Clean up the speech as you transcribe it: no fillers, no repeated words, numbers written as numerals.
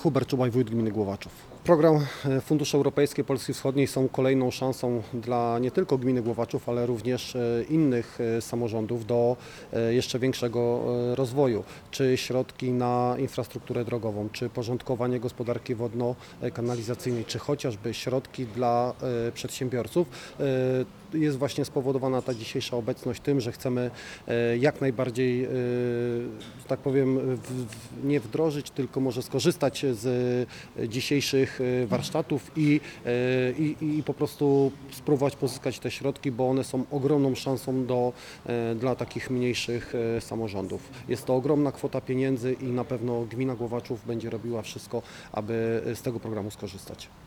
Hubert Czubaj, wójt gminy Głowaczów. Program Fundusze Europejskie Polski Wschodniej są kolejną szansą dla nie tylko gminy Głowaczów, ale również innych samorządów do jeszcze większego rozwoju. Czy środki na infrastrukturę drogową, czy porządkowanie gospodarki wodno-kanalizacyjnej, czy chociażby środki dla przedsiębiorców. Jest właśnie spowodowana ta dzisiejsza obecność tym, że chcemy jak najbardziej, że tak powiem, nie wdrożyć, tylko może skorzystać z dzisiejszych warsztatów i po prostu spróbować pozyskać te środki, bo one są ogromną szansą dla takich mniejszych samorządów. Jest to ogromna kwota pieniędzy i na pewno gmina Głowaczów będzie robiła wszystko, aby z tego programu skorzystać.